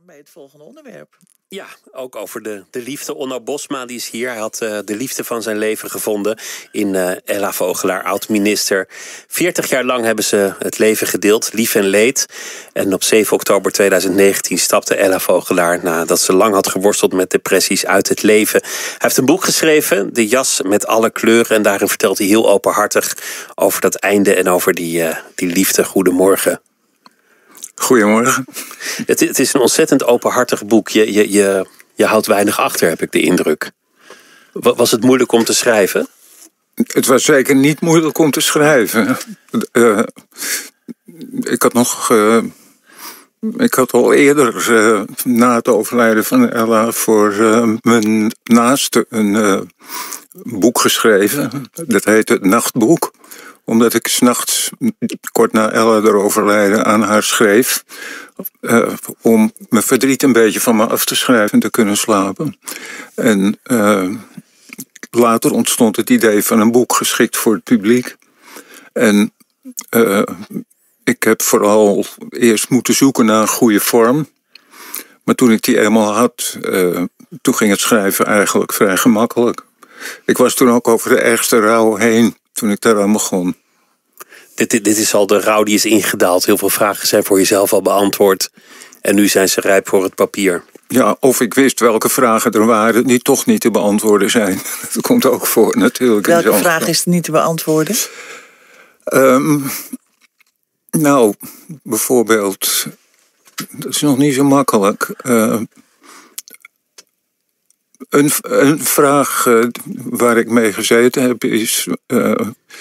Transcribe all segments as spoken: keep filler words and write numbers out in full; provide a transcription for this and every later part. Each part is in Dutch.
bij het volgende onderwerp. Ja, ook over de, de liefde. Onno Bosma die is hier. Hij had uh, de liefde van zijn leven gevonden in uh, Ella Vogelaar, oud-minister. Veertig jaar lang hebben ze het leven gedeeld, lief en leed. En op zeven oktober tweeduizend negentien stapte Ella Vogelaar, nadat ze lang had geworsteld met depressies, uit het leven. Hij heeft een boek geschreven, De jas met alle kleuren. En daarin vertelt hij heel openhartig over dat einde en over die, uh, die liefde. Goedemorgen. Goedemorgen. Het, het is een ontzettend openhartig boek. Je, je, je, je houdt weinig achter, heb ik de indruk. Was het moeilijk om te schrijven? Het was zeker niet moeilijk om te schrijven. Uh, ik had nog... Uh, ik had al eerder, uh, na het overlijden van Ella, voor uh, mijn naaste een uh, boek geschreven. Dat heet Het Nachtboek. Omdat ik 's nachts, kort na Ella eroverlijden, aan haar schreef. Uh, om mijn verdriet een beetje van me af te schrijven en te kunnen slapen. En uh, later ontstond het idee van een boek geschikt voor het publiek. En uh, ik heb vooral eerst moeten zoeken naar een goede vorm. Maar toen ik die eenmaal had, uh, toen ging het schrijven eigenlijk vrij gemakkelijk. Ik was toen ook over de ergste rouw heen toen ik daaraan begon. Dit, dit, dit is al de rouw die is ingedaald. Heel veel vragen zijn voor jezelf al beantwoord. En nu zijn ze rijp voor het papier. Ja, of ik wist welke vragen er waren die toch niet te beantwoorden zijn. Dat komt ook voor natuurlijk. Welke vraag is niet te beantwoorden? Um, nou, bijvoorbeeld... Dat is nog niet zo makkelijk. Uh, een, een vraag uh, waar ik mee gezeten heb is... Uh,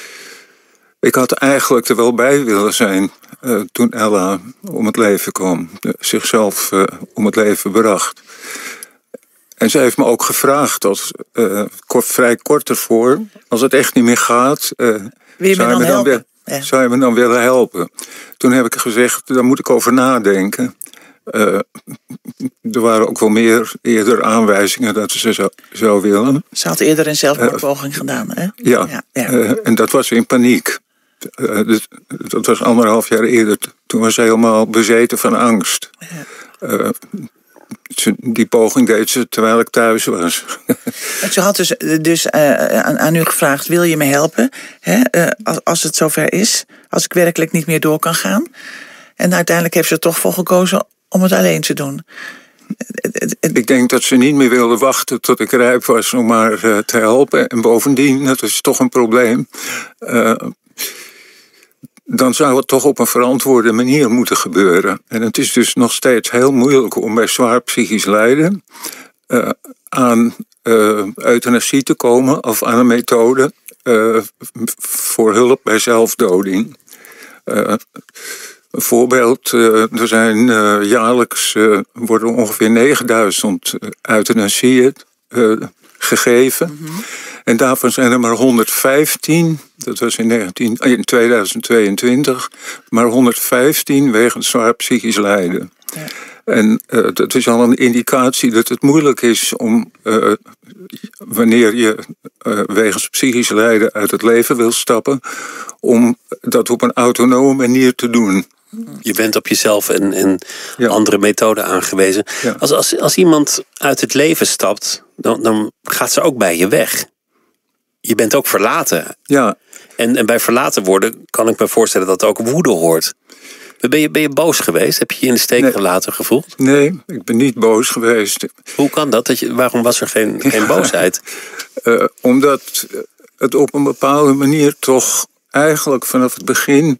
ik had eigenlijk er wel bij willen zijn uh, toen Ella om het leven kwam. Uh, zichzelf uh, om het leven bracht. En zij heeft me ook gevraagd, als, uh, kort, vrij kort ervoor... als het echt niet meer gaat, uh, Wil je me dan, me dan, helpen? Wil, ja. zou je me dan willen helpen? Toen heb ik gezegd, daar moet ik over nadenken. Uh, er waren ook wel meer eerder aanwijzingen dat ze zou, zou willen. Ze had eerder een zelfmoordpoging uh, gedaan, hè? Ja, ja, ja. Uh, en dat was in paniek. Uh, dat, dat was anderhalf jaar eerder. Toen was ze helemaal bezeten van angst. Ja. Uh, ze, die poging deed ze terwijl ik thuis was. Ze had dus, dus uh, aan, aan u gevraagd, wil je me helpen? Hè? Uh, als, als het zover is, als ik werkelijk niet meer door kan gaan. En uiteindelijk heeft ze er toch voor gekozen om het alleen te doen. Ik denk dat ze niet meer wilde wachten tot ik rijp was om haar uh, te helpen. En bovendien, dat is toch een probleem... Uh, dan zou het toch op een verantwoorde manier moeten gebeuren. En het is dus nog steeds heel moeilijk om bij zwaar psychisch lijden... Uh, aan uh, euthanasie te komen of aan een methode uh, voor hulp bij zelfdoding. Uh, een voorbeeld, uh, er zijn uh, jaarlijks uh, worden ongeveer negenduizend euthanasieën uh, gegeven... Mm-hmm. En daarvan zijn er maar honderdvijftien, dat was in, negentien, in tweeduizend tweeëntwintig... maar honderdvijftien wegens zwaar psychisch lijden. Ja. En uh, dat is al een indicatie dat het moeilijk is om... Uh, wanneer je uh, wegens psychisch lijden uit het leven wil stappen... om dat op een autonome manier te doen. Je bent op jezelf en, en ja. andere methoden aangewezen. Ja. Als, als, als iemand uit het leven stapt, dan, dan gaat ze ook bij je weg. Je bent ook verlaten. Ja. En, en bij verlaten worden kan ik me voorstellen dat ook woede hoort. Ben je, ben je boos geweest? Heb je je in de steek nee. gelaten gevoeld? Nee, ik ben niet boos geweest. Hoe kan dat? dat je, waarom was er geen, geen ja. boosheid? Uh, omdat het op een bepaalde manier toch eigenlijk vanaf het begin...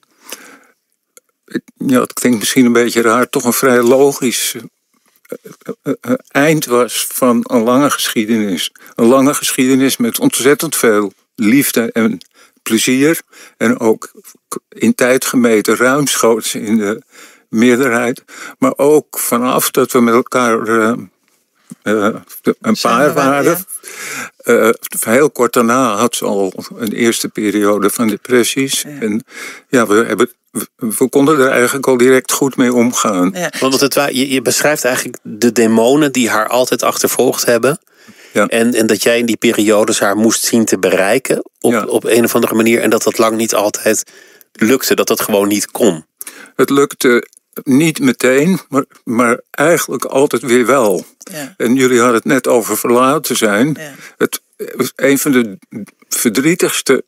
Ja, het klinkt misschien een beetje raar, toch een vrij logisch... Uh, uh, eind was van een lange geschiedenis. Een lange geschiedenis met ontzettend veel liefde en plezier. En ook in tijd gemeten ruimschoots in de meerderheid. Maar ook vanaf dat we met elkaar uh, uh, een paar waren. Ja. Uh, heel kort daarna had ze al een eerste periode van depressies. Ja. En ja, we hebben... We konden er eigenlijk al direct goed mee omgaan. Ja. Want het, je, je beschrijft eigenlijk de demonen die haar altijd achtervolgd hebben. Ja. En, en dat jij in die periodes haar moest zien te bereiken op, ja. op een of andere manier. En dat dat lang niet altijd lukte, dat dat gewoon niet kon. Het lukte niet meteen, maar, maar eigenlijk altijd weer wel. Ja. En jullie hadden het net over verlaten zijn. Ja. Het, een van de verdrietigste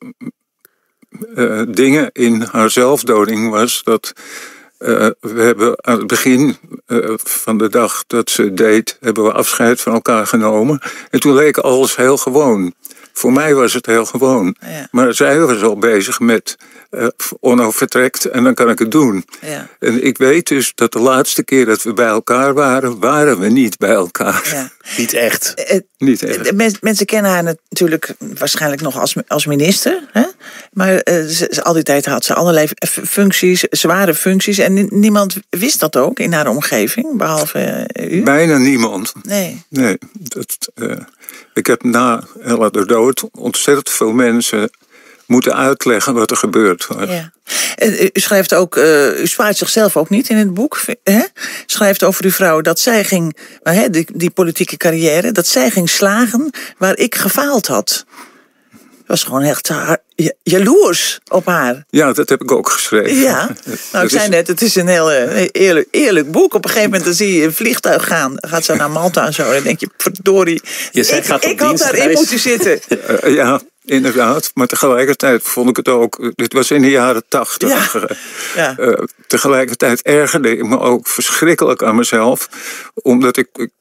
uh, dingen in haar zelfdoding was dat uh, we hebben aan het begin uh, van de dag dat ze deed, hebben we afscheid van elkaar genomen. En toen leek alles heel gewoon. Voor mij was het heel gewoon. Ja. Maar zij was al bezig met uh, Onno vertrekt en dan kan ik het doen. Ja. En ik weet dus dat de laatste keer dat we bij elkaar waren, waren we niet bij elkaar. Ja. Niet echt. Uh, niet echt. Mens, mensen kennen haar natuurlijk waarschijnlijk nog als, als minister. Hè? Maar uh, ze, al die tijd had ze allerlei functies, zware functies. En niemand wist dat ook in haar omgeving, behalve uh, u? Bijna niemand. Nee. Nee, dat... Uh... Ik heb na Ella de dood ontzettend veel mensen moeten uitleggen wat er gebeurd was. Ja. U schrijft ook, uh, u spaart zichzelf ook niet in het boek. Hè? Schrijft over uw vrouw dat zij ging, hè, die, die politieke carrière, dat zij ging slagen waar ik gefaald had. Dat was gewoon echt jaloers op haar. Ja, dat heb ik ook geschreven. Ja, nou ik zei net, het is een heel eerlijk, eerlijk boek. Op een gegeven moment dan zie je een vliegtuig gaan. Dan gaat ze naar Malta en zo. Dan denk je, verdorie, je ik, gaat ik had daarin moeten zitten. Uh, ja, inderdaad. Maar tegelijkertijd vond ik het ook... Dit was in de jaren tachtig. Ja. Ja. Uh, tegelijkertijd ergerde ik me ook verschrikkelijk aan mezelf. Omdat ik... ik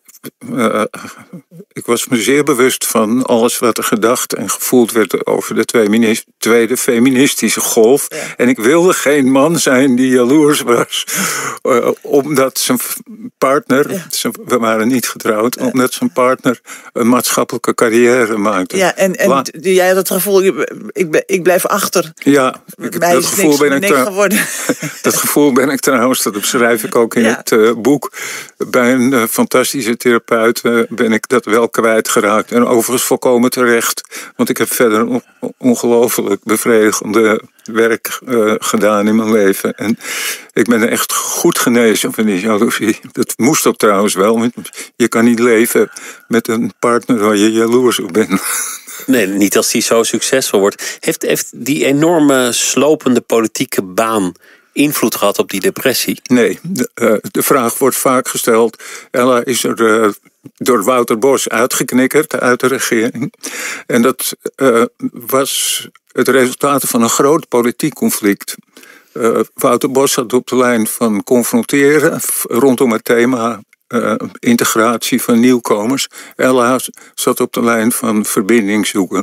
Uh, ik was me zeer bewust van alles wat er gedacht en gevoeld werd over de tweede feministische golf. Ja. En ik wilde geen man zijn die jaloers was. Uh, omdat zijn partner, ja. zijn, we waren niet getrouwd, ja. omdat zijn partner een maatschappelijke carrière maakte. Ja, en, en La- jij had het gevoel, ik, ik blijf achter. Ja, ik, Mij dat, is gevoel niks, ben ik niks tra- geworden. dat gevoel ben ik trouwens, dat beschrijf ik ook in ja. het uh, boek. Bij een uh, fantastische therapeut uh, ben ik dat wel kwijtgeraakt. En overigens volkomen terecht. Want ik heb verder een ongelooflijk bevredigende werk uh, gedaan in mijn leven. En ik ben echt goed genezen van die jaloezie. Dat moest ook trouwens wel. Want je kan niet leven met een partner waar je jaloers op bent. Nee, niet als die zo succesvol wordt. Heeft, heeft die enorme slopende politieke baan invloed gehad op die depressie? Nee, de, uh, de vraag wordt vaak gesteld. Ella is er uh, door Wouter Bos uitgeknikkerd uit de regering. En dat uh, was het resultaat van een groot politiek conflict. Uh, Wouter Bos zat op de lijn van confronteren rondom het thema uh, integratie van nieuwkomers. Ella zat op de lijn van verbinding zoeken.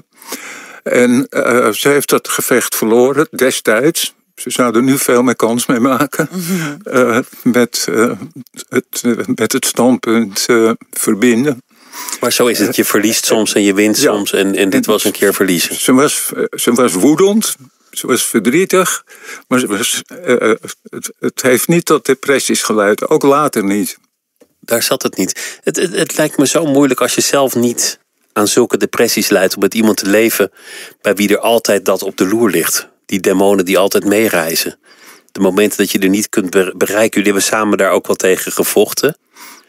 En uh, ze heeft dat gevecht verloren destijds. Ze zouden nu veel meer kans mee maken. Mm-hmm. uh, met, uh, het, uh, met het standpunt uh, verbinden. Maar zo is het. Je verliest soms en je wint ja. soms. En, en dit was een keer verliezen. Ze was, ze was woedend. Ze was verdrietig. Maar ze was, uh, het, het heeft niet tot depressies geleid. Ook later niet. Daar zat het niet. Het, het, het lijkt me zo moeilijk als je zelf niet aan zulke depressies leidt. Om met iemand te leven bij wie er altijd dat op de loer ligt. Die demonen die altijd meereizen. De momenten dat je er niet kunt bereiken. Jullie hebben samen daar ook wel tegen gevochten.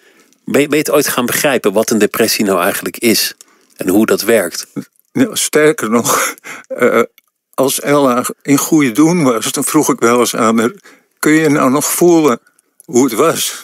Ben je, ben je het ooit gaan begrijpen wat een depressie nou eigenlijk is? En hoe dat werkt? Nou, sterker nog, uh, als Ella in goede doen was, dan vroeg ik wel eens aan haar: kun je nou nog voelen hoe het was?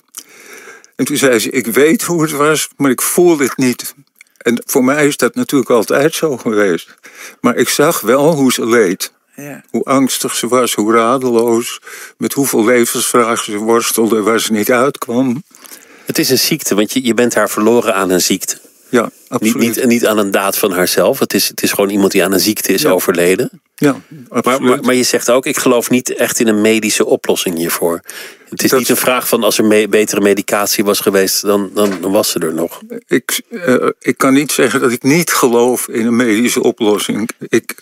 En toen zei ze: ik weet hoe het was, maar ik voel dit niet. En voor mij is dat natuurlijk altijd zo geweest. Maar ik zag wel hoe ze leed. Ja. Hoe angstig ze was, hoe radeloos, met hoeveel levensvragen ze worstelde waar ze niet uitkwam. Het is een ziekte, want je, je bent haar verloren aan een ziekte. Ja, absoluut. Niet, niet, niet aan een daad van haarzelf. Het is, het is gewoon iemand die aan een ziekte is ja. overleden. Ja, maar, maar, maar je zegt ook, ik geloof niet echt in een medische oplossing hiervoor. Het is dat, niet een vraag van als er me, betere medicatie was geweest, dan, dan, dan was ze er nog. Ik, uh, ik kan niet zeggen dat ik niet geloof in een medische oplossing. Ik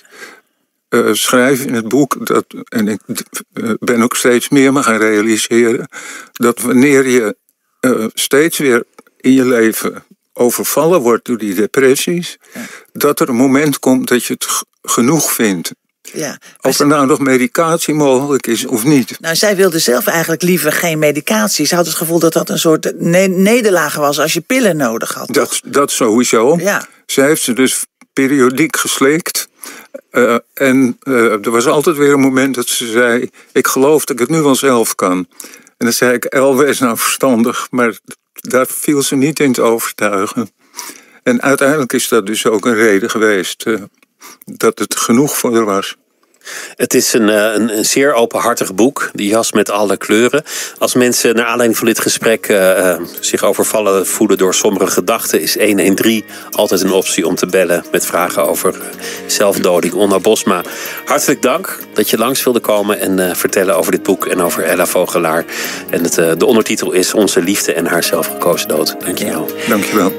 uh, schrijf in het boek, dat, en ik uh, ben ook steeds meer me gaan realiseren, dat wanneer je uh, steeds weer in je leven overvallen wordt door die depressies, ja. dat er een moment komt dat je het g- genoeg vindt. Ja, of er nou nog medicatie mogelijk is of niet. Nou, zij wilde zelf eigenlijk liever geen medicatie. Ze had het gevoel dat dat een soort ne- nederlaag was als je pillen nodig had. Dat, dat sowieso. Ja. Zij heeft ze dus periodiek geslikt. Uh, en uh, er was altijd weer een moment dat ze zei: ik geloof dat ik het nu wel zelf kan. En dan zei ik, El, wees nou verstandig. Maar daar viel ze niet in te overtuigen. En uiteindelijk is dat dus ook een reden geweest uh, dat het genoeg voor haar was. Het is een, een, een zeer openhartig boek, Die jas met alle kleuren. Als mensen naar aanleiding van dit gesprek uh, zich overvallen voelen door sombere gedachten, is een een drie altijd een optie om te bellen met vragen over zelfdoding. Onna Bosma, hartelijk dank dat je langs wilde komen en uh, vertellen over dit boek en over Ella Vogelaar. En het, uh, de ondertitel is Onze liefde en haar zelfgekozen dood. Dank je wel. Dank je wel.